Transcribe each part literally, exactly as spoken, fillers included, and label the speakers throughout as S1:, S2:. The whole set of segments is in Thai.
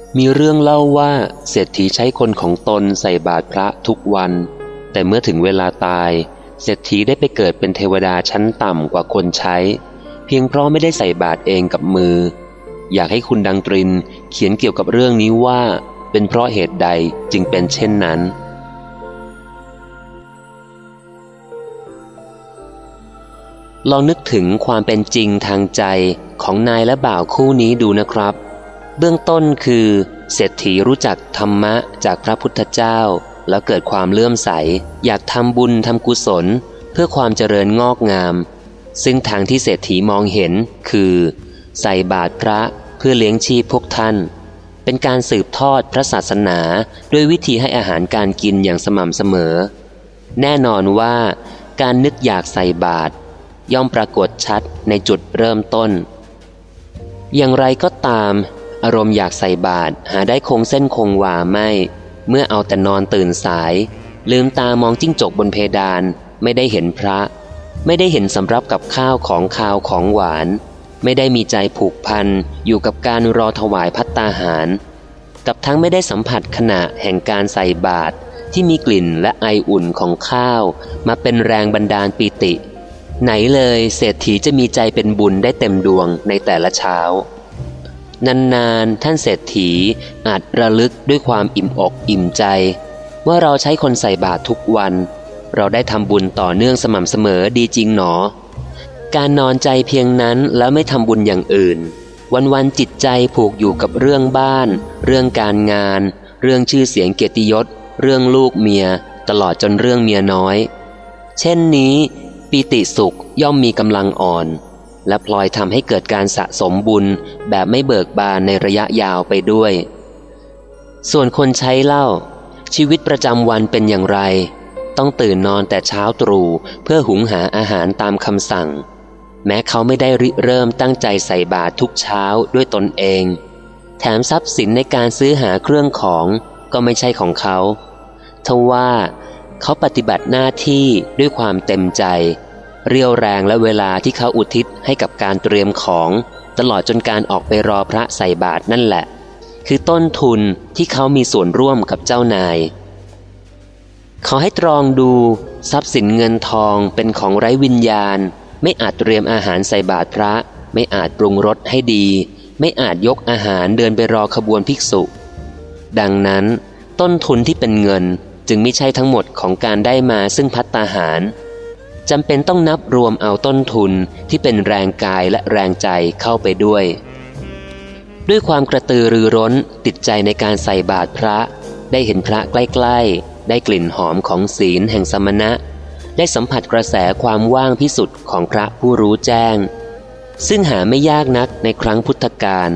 S1: มีเรื่องเล่าว่าเศรษฐีใช้คนของตนใส่บาตรพระทุกวันแต่เมื่อถึงเวลาตายเศรษฐีได้ไปเกิดเป็นเทวดาชั้นต่ำกว่าคนใช้เพียงเพราะไม่ได้ใส่บาตรเองกับมืออยากให้คุณดังตรินเขียนเกี่ยวกับเรื่องนี้ว่าเป็นเพราะเหตุใดจึงเป็นเช่นนั้นลองนึกถึงความเป็นจริงทางใจของนายและบ่าวคู่นี้ดูนะครับเบื้องต้นคือเศรษฐีรู้จักธรรมะจากพระพุทธเจ้าแล้วเกิดความเลื่อมใสอยากทำบุญทำกุศลเพื่อความเจริญงอกงามซึ่งทางที่เศรษฐีมองเห็นคือใส่บาตรพระเพื่อเลี้ยงชีพพวกท่านเป็นการสืบทอดพระศาสนาด้วยวิธีให้อาหารการกินอย่างสม่ำเสมอแน่นอนว่าการนึกอยากใส่บาตรย่อมปรากฏชัดในจุดเริ่มต้นอย่างไรก็ตามอารมณ์อยากใส่บาตรหาได้คงเส้นคงวาไม่เมื่อเอาแต่นอนตื่นสายลืมตามองจิ้งจกบนเพดานไม่ได้เห็นพระไม่ได้เห็นสำรับกับข้าวของคาวของหวานไม่ได้มีใจผูกพันอยู่กับการรอถวายภัตตาหารกับทั้งไม่ได้สัมผัสขณะแห่งการใส่บาตรที่มีกลิ่นและไออุ่นของข้าวมาเป็นแรงบันดาลปิติไหนเลยเศรษฐีจะมีใจเป็นบุญได้เต็มดวงในแต่ละเช้านานๆท่านเศรษฐีอาจระลึกด้วยความอิ่มอกอิ่มใจว่าเราใช้คนใส่บาตรทุกวันเราได้ทำบุญต่อเนื่องสม่ำเสมอดีจริงหนอการนอนใจเพียงนั้นแล้วไม่ทำบุญอย่างอื่นวันๆจิตใจผูกอยู่กับเรื่องบ้านเรื่องการงานเรื่องชื่อเสียงเกียรติยศเรื่องลูกเมียตลอดจนเรื่องเมียน้อยเช่นนี้ปีติสุขย่อมมีกำลังอ่อนและพลอยทำให้เกิดการสะสมบุญแบบไม่เบิกบานในระยะยาวไปด้วยส่วนคนใช้เหล้าชีวิตประจำวันเป็นอย่างไรต้องตื่นนอนแต่เช้าตรู่เพื่อหุงหาอาหารตามคำสั่งแม้เขาไม่ได้ริเริ่มตั้งใจใส่บาตรทุกเช้าด้วยตนเองแถมทรัพย์สินในการซื้อหาเครื่องของก็ไม่ใช่ของเขาทว่าเขาปฏิบัติหน้าที่ด้วยความเต็มใจเรี่ยวแรงและเวลาที่เขาอุทิศให้กับการเตรียมของตลอดจนการออกไปรอพระใส่บาตรนั่นแหละคือต้นทุนที่เขามีส่วนร่วมกับเจ้านายขอให้ตรองดูทรัพย์สินเงินทองเป็นของไร้วิญญาณไม่อาจเตรียมอาหารใส่บาตรพระไม่อาจปรุงรสให้ดีไม่อาจยกอาหารเดินไปรอขบวนภิกษุดังนั้นต้นทุนที่เป็นเงินจึงไม่ใช่ทั้งหมดของการได้มาซึ่งภัตตาหารจำเป็นต้องนับรวมเอาต้นทุนที่เป็นแรงกายและแรงใจเข้าไปด้วยด้วยความกระตือรือร้นติดใจในการใส่บาตรพระได้เห็นพระใกล้ๆได้กลิ่นหอมของศีลแห่งสมณะได้สัมผัสกระแสความว่างพิสุทธิ์ของพระผู้รู้แจ้งซึ่งหาไม่ยากนักในครั้งพุทธกาล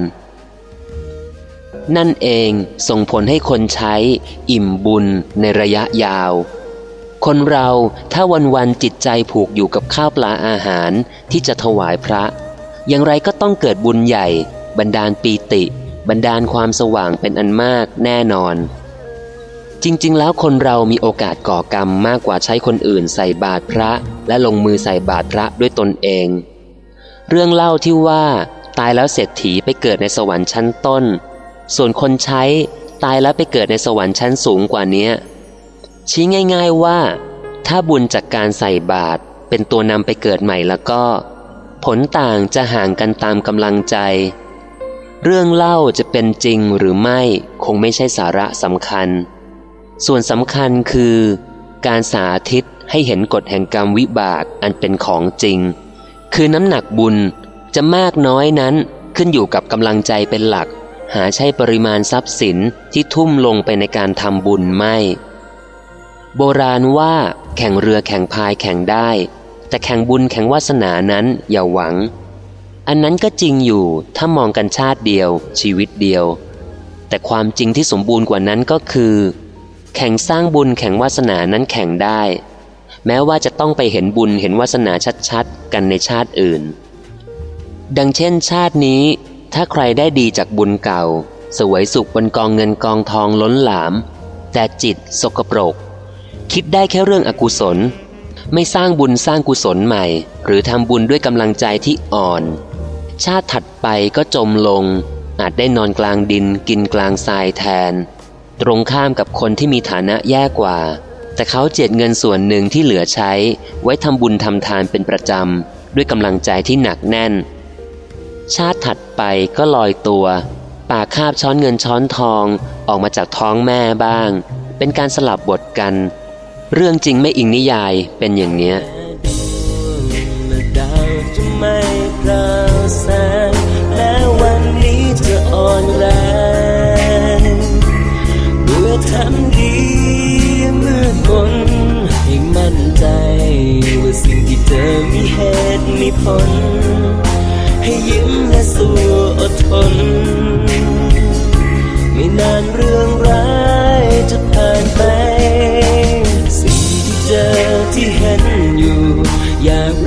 S1: นั่นเองส่งผลให้คนใช้อิ่มบุญในระยะยาวคนเราถ้าวันๆจิตใจผูกอยู่กับข้าวปลาอาหารที่จะถวายพระอย่างไรก็ต้องเกิดบุญใหญ่บันดาลปีติบันดาลความสว่างเป็นอันมากแน่นอนจริงๆแล้วคนเรามีโอกาสก่อกรรมมากกว่าใช้คนอื่นใส่บาตรพระและลงมือใส่บาตรพระด้วยตนเองเรื่องเล่าที่ว่าตายแล้วเศรษฐีไปเกิดในสวรรค์ชั้นต้นส่วนคนใช้ตายแล้วไปเกิดในสวรรค์ชั้นสูงกว่านี้ชี้ง่ายๆว่าถ้าบุญจากการใส่บาตรเป็นตัวนำไปเกิดใหม่แล้วก็ผลต่างจะห่างกันตามกำลังใจเรื่องเล่าจะเป็นจริงหรือไม่คงไม่ใช่สาระสำคัญส่วนสำคัญคือการสาธิตให้เห็นกฎแห่งกรรมวิบากอันเป็นของจริงคือน้ำหนักบุญจะมากน้อยนั้นขึ้นอยู่กับกำลังใจเป็นหลักหาใช่ปริมาณทรัพย์สินที่ทุ่มลงไปในการทำบุญไม่โบราณว่าแข่งเรือแข่งพายแข่งได้แต่แข่งบุญแข่งวาสนานั้นอย่าหวังอันนั้นก็จริงอยู่ถ้ามองกันชาติเดียวชีวิตเดียวแต่ความจริงที่สมบูรณ์กว่านั้นก็คือแข่งสร้างบุญแข่งวาสนานั้นแข่งได้แม้ว่าจะต้องไปเห็นบุญเห็นวาสนาชัดๆกันในชาติอื่นดังเช่นชาตินี้ถ้าใครได้ดีจากบุญเก่าเสวยสุขบนกองเงินกองทองล้นหลามแต่จิตสกปรกคิดได้แค่เรื่องอกุศลไม่สร้างบุญสร้างกุศลใหม่หรือทำบุญด้วยกำลังใจที่อ่อนชาติถัดไปก็จมลงอาจได้นอนกลางดินกินกลางทรายแทนตรงข้ามกับคนที่มีฐานะแย่กว่าแต่เขาเจียดเงินส่วนหนึ่งที่เหลือใช้ไว้ทำบุญทำทานเป็นประจำด้วยกำลังใจที่หนักแน่นชาติถัดไปก็ลอยตัวปากคาบช้อนเงินช้อนทองออกมาจากท้องแม่บ้างเป็นการสลับบทกันเรื่องจริงไม่อิงนิยายเป็นอย่างเนี้ย
S2: ดาวจะไม่ปราแสงและวันนี้จะอ่อนแรงเมื่อทำดีมืดมนให้มั่นใจว่าสิ่งที่เธอมีเหตุมีผลให้ยิ้มและสู้อดทนไม่นานเรื่องร้ายจะผ่านไปสิ่งที่เจอที่เห็นอยู่อยาก